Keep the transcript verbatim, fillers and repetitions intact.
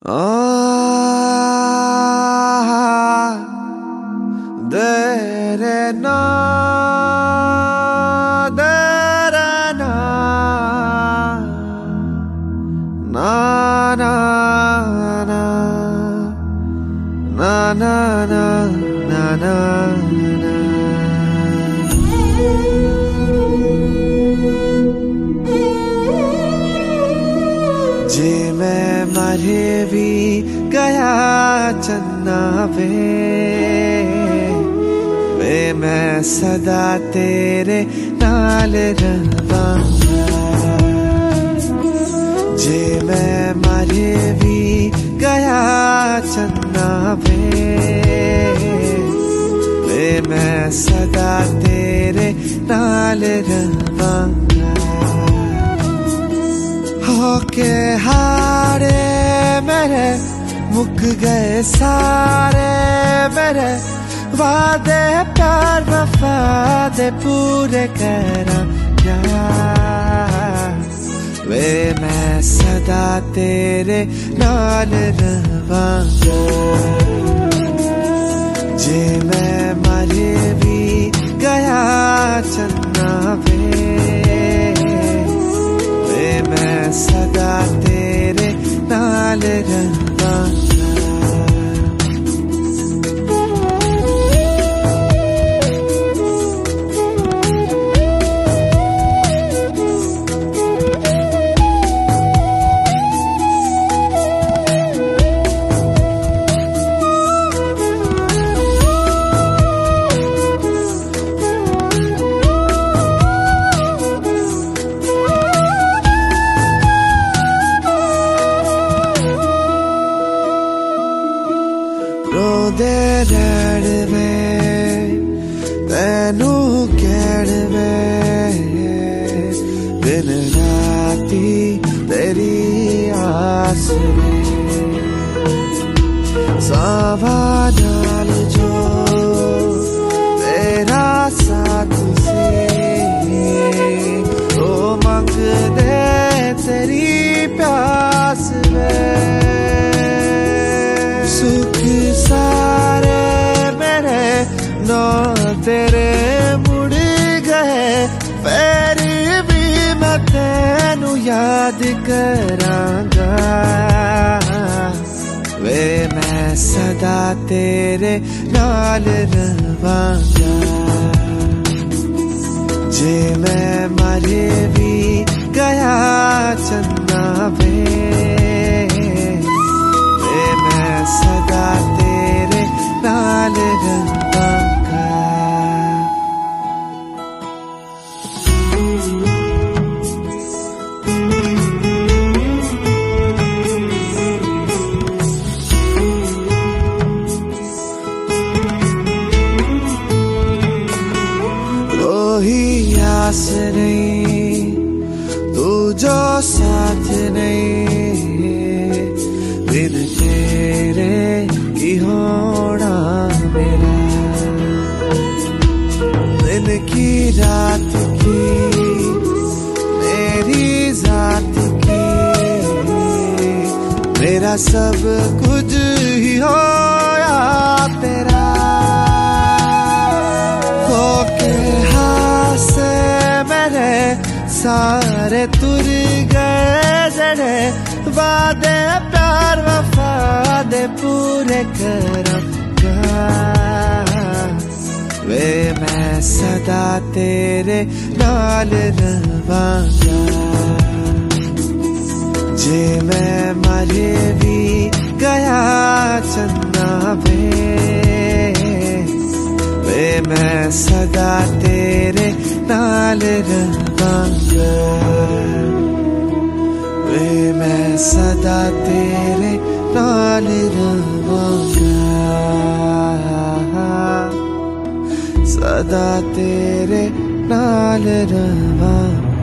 आ दे रे ना दे रे ना ना ना ना ना ना ना ना ना जे मैं मरे भी गया चन्ना वे वे मैं सदा तेरे नाल रवांगा। जे मैं मरे भी गया चन्ना वे वे मैं सदा तेरे नाल रवांगा। होके हारे मेरे मुक गए सारे मेरे वादे प्यार वफा दे पूरे करा क्या वे मैं सदा तेरे नाल रवांगा। जे मैं मरे भी गया चन्ना वे मैं सदा तेरे नाल रवांगा। रोदे रैण में तैनू कहण में दिन राती तेरी आस में सावा नाल जो तेरा साथ से तो मंग दे तेरी प्यास में सुख सारे मेरे नौ तेरे मुड़ गए फिर भी मैं तेनू याद करांगा। वे मैं सदा तेरे नाल रवांगा। जे मैं मरे भी गया चन्ना वे मैं सदा तेरे नाल रवांगा। कोई आस नहीं तू जो साथ नहीं बिन तेरे की होना मेरा दिन की रात की मेरी जात की मेरा सब कुछ ही होया तेरा। होके हासे मेरे सारे तुर गए जड़े वादे प्यार वफा दे पूरे करांगा। वे मैं सदा तेरे नाल रवांगा। जे मैं मरे भी गया चन्ना वे वे मैं सदा तेरे नाल रवांगा। वे मैं सदा तेरे नाल रवांगा। सदा तेरे नाल रवांगा।